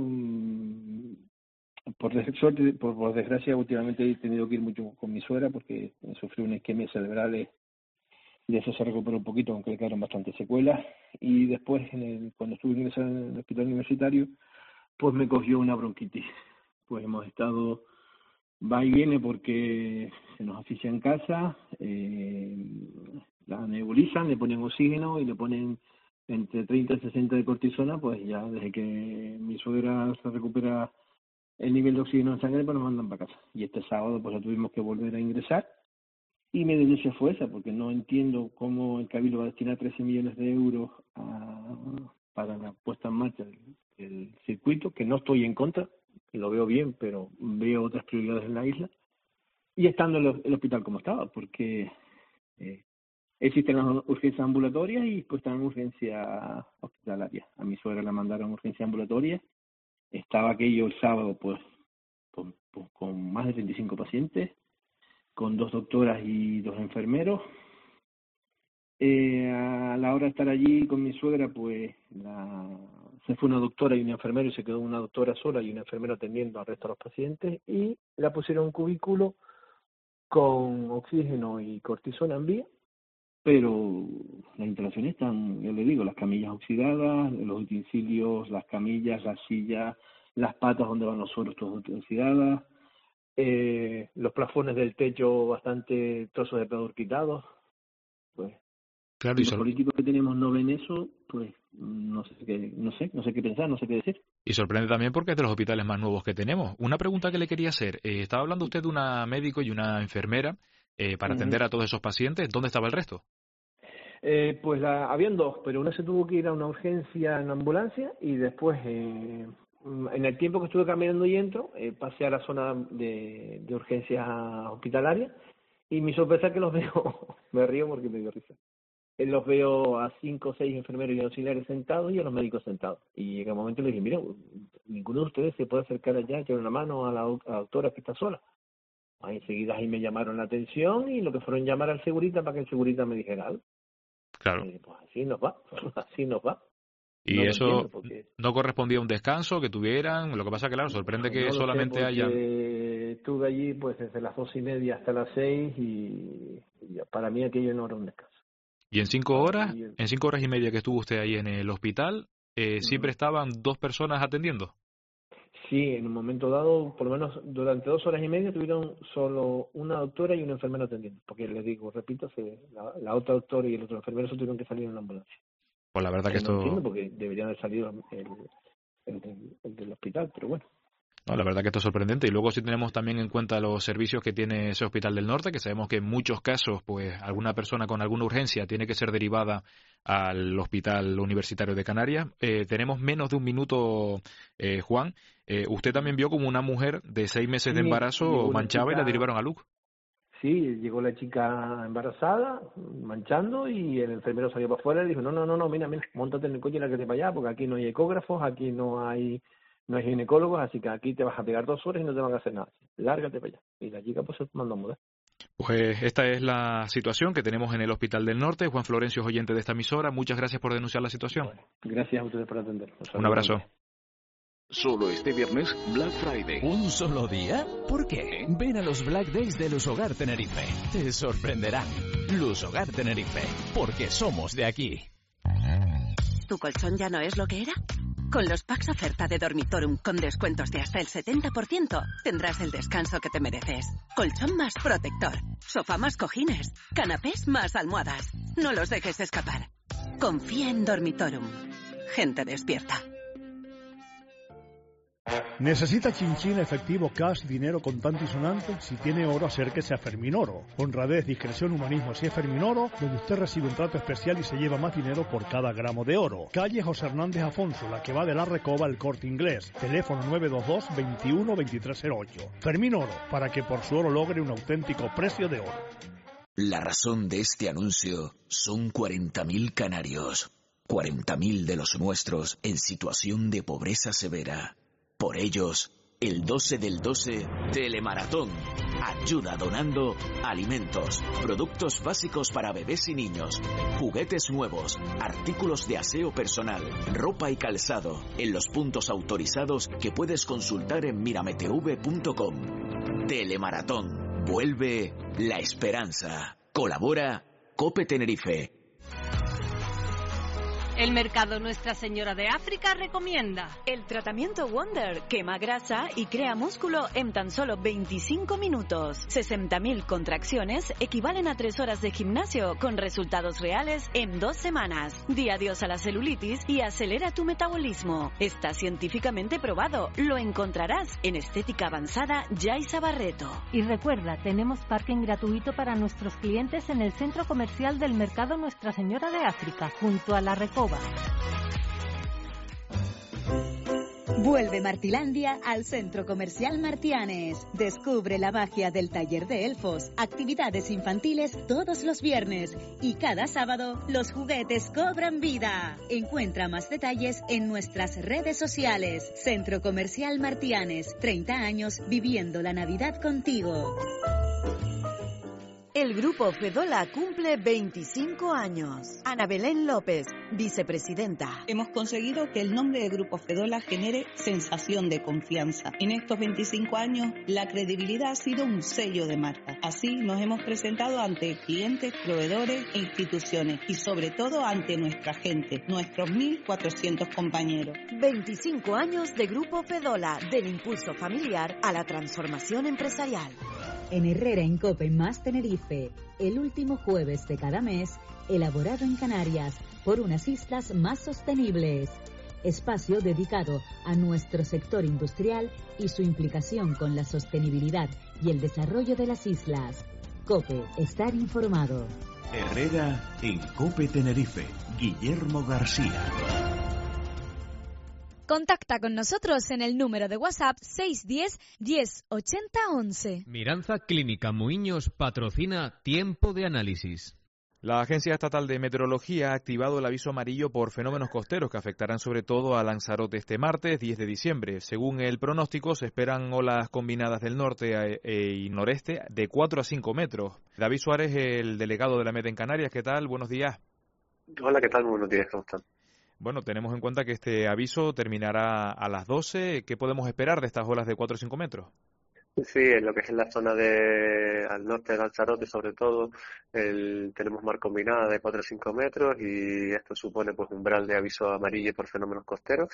por desgracia, últimamente he tenido que ir mucho con mi suegra porque sufrió una isquemia cerebral y de eso se recuperó un poquito, aunque le quedaron bastantes secuelas. Y después, cuando estuve ingresado en el hospital universitario, pues me cogió una bronquitis. Pues hemos estado va y viene porque se nos asfixia en casa, la nebulizan, le ponen oxígeno y le ponen entre 30 y 60 de cortisona. Pues ya desde que mi suegra se recupera el nivel de oxígeno en sangre, pues nos mandan para casa. Y este sábado pues la tuvimos que volver a ingresar. Y mi denuncia fue esa, porque no entiendo cómo el Cabildo va a destinar 13 millones de euros para la puesta en marcha del circuito, que no estoy en contra, lo veo bien, pero veo otras prioridades en la isla. Y estando el hospital como estaba, porque existen las urgencias ambulatorias y pues están en urgencia hospitalaria. A mi suegra la mandaron a urgencia ambulatoria. Estaba aquello el sábado pues con más de 35 pacientes, con 2 doctoras y 2 enfermeros. A la hora de estar allí con mi suegra, pues se fue una doctora y un enfermero y se quedó una doctora sola y un enfermero atendiendo al resto de los pacientes y la pusieron en un cubículo con oxígeno y cortisona en vía, pero las instalaciones están, yo le digo, las camillas oxidadas, los utensilios, las camillas, las sillas, las patas donde van los sueros todas oxidadas, los plafones del techo bastante trozos de pedor quitados. Pues claro, si los políticos que tenemos no ven eso, pues no sé qué pensar, no sé qué decir. Y sorprende también porque es de los hospitales más nuevos que tenemos. Una pregunta que le quería hacer, estaba hablando usted de una médico y una enfermera para atender a todos esos pacientes. ¿Dónde estaba el resto? Pues habían 2, pero una se tuvo que ir a una urgencia en ambulancia y después, en el tiempo que estuve caminando y entro, pasé a la zona de urgencias hospitalarias y mi sorpresa es que los veo, me río porque me dio risa. Los veo a 5 o 6 enfermeros y auxiliares sentados y a los médicos sentados. Y en el momento le dije, mira, ninguno de ustedes se puede acercar allá, echar una mano a la doctora que está sola. Enseguida ahí me llamaron la atención y lo que fueron llamar al segurita para que el segurita me dijera algo. Claro. Pues así nos va, así nos va. Y no eso no correspondía a un descanso que tuvieran. Lo que pasa que, claro, sorprende que no solamente haya... Estuve allí pues desde las 2:30 hasta las 6 y para mí aquello no era un descanso. Y en 5 horas, en 5 horas y media que estuvo usted ahí en el hospital, ¿siempre estaban 2 personas atendiendo? Sí, en un momento dado, por lo menos durante 2 horas y media tuvieron solo una doctora y un enfermero atendiendo. Porque les digo, repito, la otra doctora y el otro enfermero se tuvieron que salir en la ambulancia. Pues la verdad que esto... No entiendo porque deberían haber salido el del hospital, pero bueno. No, la verdad que esto es sorprendente. Y luego si tenemos también en cuenta los servicios que tiene ese Hospital del Norte, que sabemos que en muchos casos, pues alguna persona con alguna urgencia tiene que ser derivada al Hospital Universitario de Canarias. Tenemos menos de un minuto, Juan. Usted también vio como una mujer de 6 meses de embarazo manchaba y la derivaron a Luc. Sí, llegó la chica embarazada, manchando, y el enfermero salió para afuera y dijo, no, mira, móntate en el coche y lárgate para allá, porque aquí no hay ecógrafos, aquí no hay ginecólogos, así que aquí te vas a pegar 2 horas y no te van a hacer nada. Lárgate para allá. Y la chica pues se mandó a mudar. Pues esta es la situación que tenemos en el Hospital del Norte. Juan Florencio es oyente de esta emisora. Muchas gracias por denunciar la situación. Bueno, gracias a ustedes por atender. Un abrazo. Solo este viernes, Black Friday. ¿Un solo día? ¿Por qué? Ven a los Black Days de Lusogar Tenerife. Te sorprenderán. Lusogar Tenerife, porque somos de aquí. ¿Tu colchón ya no es lo que era? Con los packs oferta de Dormitorum con descuentos de hasta el 70%, tendrás el descanso que te mereces. Colchón más protector, sofá más cojines, canapés más almohadas. No los dejes escapar. Confía en Dormitorum. Gente despierta. ¿Necesita chinchín, efectivo, cash, dinero contante y sonante? Si tiene oro, acérquese a Ferminoro. Honradez, discreción, humanismo. Si es Ferminoro, donde usted recibe un trato especial y se lleva más dinero por cada gramo de oro. Calle José Hernández Afonso, la que va de la Recoba al Corte Inglés. Teléfono 922-21-2308. Ferminoro, para que por su oro logre un auténtico precio de oro. La razón de este anuncio son 40.000 canarios. 40.000 de los nuestros en situación de pobreza severa. Por ellos, el 12 del 12, Telemaratón. Ayuda donando alimentos, productos básicos para bebés y niños, juguetes nuevos, artículos de aseo personal, ropa y calzado, en los puntos autorizados que puedes consultar en mirametv.com. Telemaratón. Vuelve la esperanza. Colabora COPE Tenerife. El Mercado Nuestra Señora de África recomienda el tratamiento Wonder, quema grasa y crea músculo en tan solo 25 minutos. 60.000 contracciones equivalen a 3 horas de gimnasio con resultados reales en 2 semanas. Di adiós a la celulitis y acelera tu metabolismo. Está científicamente probado. Lo encontrarás en Estética Avanzada Yaisa Barreto. Y recuerda, tenemos parking gratuito para nuestros clientes en el centro comercial del Mercado Nuestra Señora de África, junto a la Recoba. Vuelve Martilandia al Centro Comercial Martianes. Descubre la magia del taller de elfos, actividades infantiles todos los viernes y cada sábado los juguetes cobran vida. Encuentra más detalles en nuestras redes sociales. Centro Comercial Martianes, 30 años viviendo la Navidad contigo. El Grupo Fedola cumple 25 años. Ana Belén López, vicepresidenta. Hemos conseguido que el nombre de Grupo Fedola genere sensación de confianza. En estos 25 años, la credibilidad ha sido un sello de marca. Así nos hemos presentado ante clientes, proveedores e instituciones y sobre todo ante nuestra gente, nuestros 1.400 compañeros. 25 años de Grupo Fedola, del impulso familiar a la transformación empresarial. En Herrera Incope más Tenerife, el último jueves de cada mes, elaborado en Canarias por unas islas más sostenibles. Espacio dedicado a nuestro sector industrial y su implicación con la sostenibilidad y el desarrollo de las islas. COPE, estar informado. Herrera en COPE Tenerife, Guillermo García. Contacta con nosotros en el número de WhatsApp 610 10 80 11. Miranza Clínica Muiños patrocina Tiempo de Análisis. La Agencia Estatal de Meteorología ha activado el aviso amarillo por fenómenos costeros que afectarán sobre todo a Lanzarote este martes 10 de diciembre. Según el pronóstico, se esperan olas combinadas del norte y noreste de 4 a 5 metros. David Suárez, el delegado de la MET en Canarias, ¿qué tal? Buenos días. Hola, ¿qué tal? Muy buenos días, ¿cómo están? Bueno, tenemos en cuenta que este aviso terminará a las 12. ¿Qué podemos esperar de estas olas de 4 o 5 metros? Sí, en lo que es en la zona al norte de Lanzarote, sobre todo, tenemos mar combinada de 4 o 5 metros y esto supone pues umbral de aviso amarillo por fenómenos costeros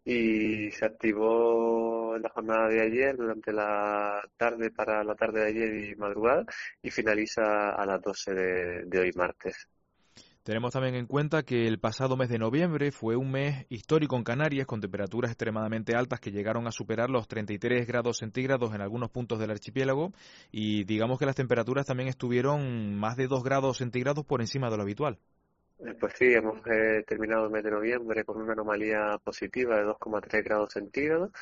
y se activó en la jornada de ayer durante la tarde, para la tarde de ayer y madrugada, y finaliza a las 12 de hoy martes. Tenemos también en cuenta que el pasado mes de noviembre fue un mes histórico en Canarias, con temperaturas extremadamente altas que llegaron a superar los 33 grados centígrados en algunos puntos del archipiélago, y digamos que las temperaturas también estuvieron más de 2 grados centígrados por encima de lo habitual. Pues sí, hemos terminado el mes de noviembre con una anomalía positiva de 2,3 grados centígrados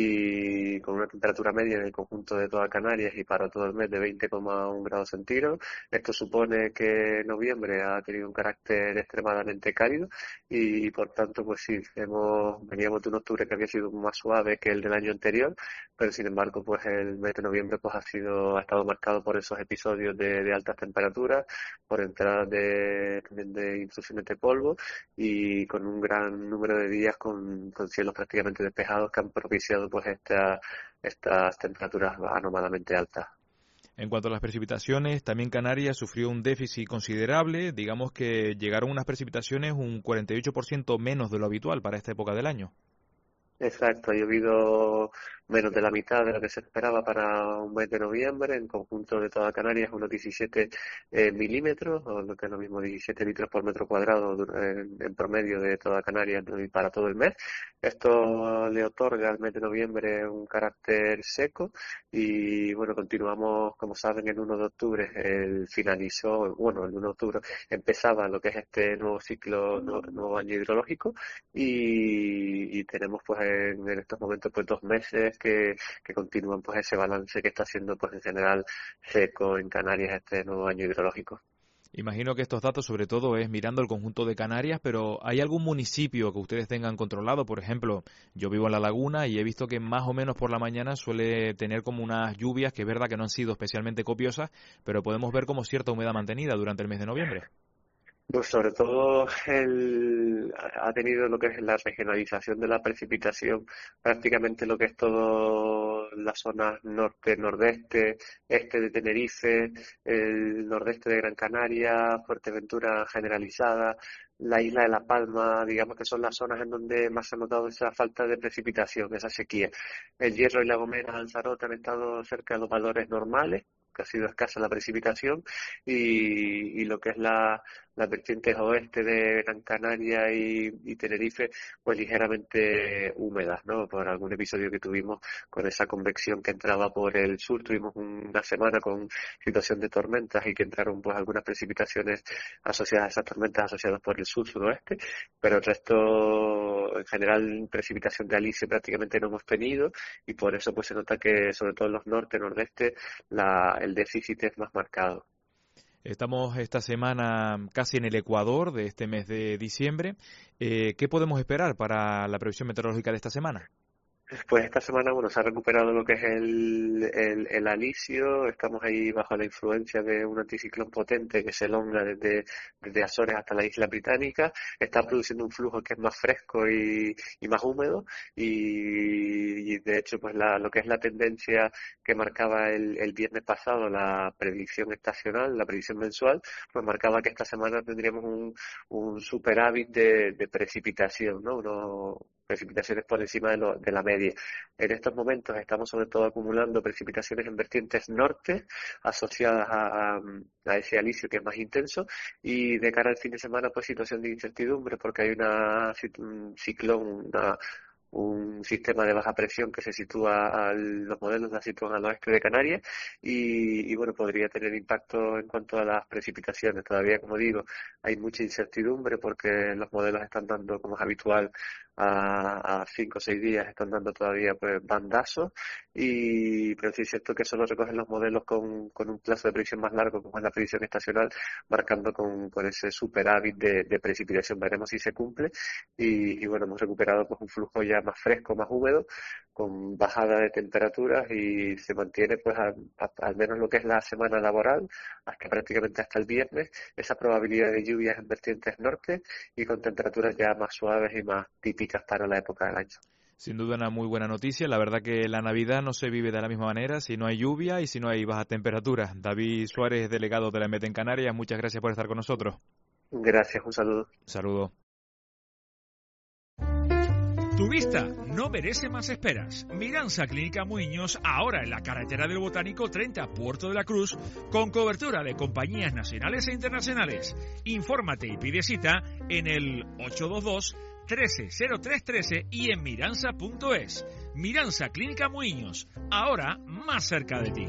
y con una temperatura media en el conjunto de toda Canarias y para todo el mes de 20,1 grados centígrados. Esto supone que noviembre ha tenido un carácter extremadamente cálido y por tanto pues sí, veníamos de un octubre que había sido más suave que el del año anterior, pero sin embargo pues el mes de noviembre pues ha estado marcado por esos episodios de altas temperaturas, por entradas también de intrusiones de polvo y con un gran número de días con cielos prácticamente despejados que han propiciado pues estas temperaturas anómalamente altas. En cuanto a las precipitaciones, también Canarias sufrió un déficit considerable. Digamos que llegaron unas precipitaciones un 48% menos de lo habitual para esta época del año. Exacto, ha llovido menos de la mitad de lo que se esperaba para un mes de noviembre, en conjunto de toda Canarias unos 17 milímetros, o lo que es lo mismo 17 litros por metro cuadrado en promedio de toda Canarias y para todo el mes. Esto le otorga al mes de noviembre un carácter seco y bueno, continuamos, como saben, el 1 de octubre, el 1 de octubre empezaba lo que es este nuevo ciclo, nuevo año hidrológico y tenemos pues en estos momentos pues 2 meses que continúan pues ese balance que está haciendo pues en general seco en Canarias este nuevo año hidrológico. Imagino que estos datos sobre todo es mirando el conjunto de Canarias, pero ¿hay algún municipio que ustedes tengan controlado? Por ejemplo, yo vivo en La Laguna y he visto que más o menos por la mañana suele tener como unas lluvias que es verdad que no han sido especialmente copiosas, pero podemos ver como cierta humedad mantenida durante el mes de noviembre. Pues sobre todo ha tenido lo que es la regionalización de la precipitación, prácticamente lo que es todo la zona norte, nordeste, este de Tenerife, el nordeste de Gran Canaria, Fuerteventura generalizada, la isla de La Palma, digamos que son las zonas en donde más se ha notado esa falta de precipitación, esa sequía. El Hierro y La Gomera, Lanzarote han estado cerca de los valores normales, que ha sido escasa la precipitación, y lo que es las vertientes oeste de Gran Canaria y Tenerife, pues ligeramente húmedas, ¿no? Por algún episodio que tuvimos con esa convección que entraba por el sur, tuvimos una semana con situación de tormentas y que entraron pues algunas precipitaciones asociadas a esas tormentas asociadas por el sur-suroeste, pero el resto, en general, precipitación de alice prácticamente no hemos tenido, y por eso pues se nota que sobre todo en los norte, nordeste, el déficit es más marcado. Estamos esta semana casi en el ecuador de este mes de diciembre. ¿Qué podemos esperar para la previsión meteorológica de esta semana? Pues esta semana, se ha recuperado lo que es el alisio. Estamos ahí bajo la influencia de un anticiclón potente que se elonga desde Azores hasta la isla británica. Está produciendo un flujo que es más fresco y más húmedo, y de hecho pues lo que es la tendencia que marcaba el viernes pasado, la predicción estacional, la predicción mensual, pues marcaba que esta semana tendríamos un superávit de precipitación, ¿no? Precipitaciones por encima de la media. En estos momentos estamos sobre todo acumulando precipitaciones en vertientes norte asociadas a ese alisio que es más intenso, y de cara al fin de semana pues situación de incertidumbre porque hay un ciclón, un sistema de baja presión que se sitúa, los modelos la sitúan al oeste de Canarias, y podría tener impacto en cuanto a las precipitaciones. Todavía, como digo, hay mucha incertidumbre porque los modelos están dando, como es habitual, a 5 o 6 días están dando todavía pues bandazos, pero sí es cierto que solo recogen los modelos con un plazo de predicción más largo, como es la predicción estacional, marcando con ese superávit de precipitación. Veremos si se cumple, y hemos recuperado pues un flujo ya más fresco, más húmedo, con bajada de temperaturas, y se mantiene pues al menos lo que es la semana laboral, prácticamente hasta el viernes, esa probabilidad de lluvias en vertientes norte y con temperaturas ya más suaves y más típicas para la época del año. Sin duda una muy buena noticia. La verdad que la Navidad no se vive de la misma manera si no hay lluvia y si no hay baja temperatura. David Suárez, delegado de la EMET en Canarias, muchas gracias por estar con nosotros. Gracias, un saludo. Saludo. Tu vista no merece más esperas. Miranza Clínica Muiños, ahora en la carretera del Botánico 30, Puerto de la Cruz, con cobertura de compañías nacionales e internacionales. Infórmate y pide cita en el 822-130313 y en miranza.es. Miranza Clínica Muiños, ahora más cerca de ti.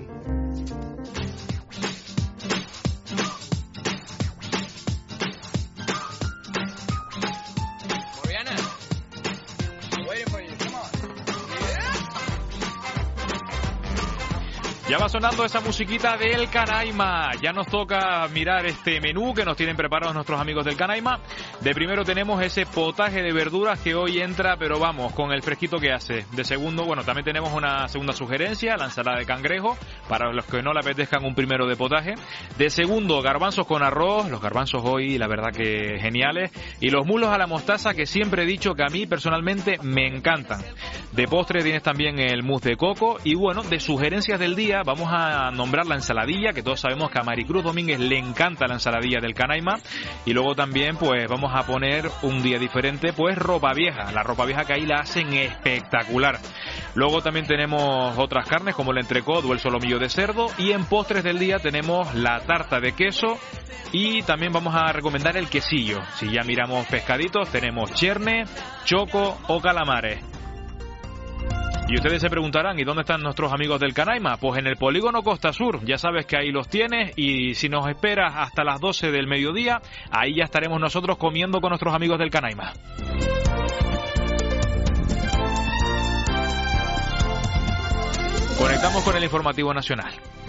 Ya va sonando esa musiquita del Canaima. Ya nos toca mirar este menú que nos tienen preparados nuestros amigos del Canaima. De primero tenemos ese potaje de verduras que hoy entra, pero vamos, con el fresquito que hace. De segundo, también tenemos una segunda sugerencia, la ensalada de cangrejo, para los que no le apetezcan un primero de potaje. De segundo, garbanzos con arroz. Los garbanzos hoy, la verdad que geniales. Y los muslos a la mostaza, que siempre he dicho que a mí personalmente me encantan. De postre tienes también el mousse de coco. Y de sugerencias del día, vamos a nombrar la ensaladilla, que todos sabemos que a Maricruz Domínguez le encanta la ensaladilla del Canaima. Y luego también pues vamos a poner un día diferente, pues ropa vieja. La ropa vieja que ahí la hacen espectacular. Luego también tenemos otras carnes como el entrecot o el solomillo de cerdo. Y en postres del día tenemos la tarta de queso. Y también vamos a recomendar el quesillo. Si ya miramos pescaditos, tenemos cherne, choco o calamares. Y ustedes se preguntarán, ¿y dónde están nuestros amigos del Canaima? Pues en el polígono Costa Sur, ya sabes que ahí los tienes, y si nos esperas hasta las 12 del mediodía, ahí ya estaremos nosotros comiendo con nuestros amigos del Canaima. Conectamos con el informativo nacional.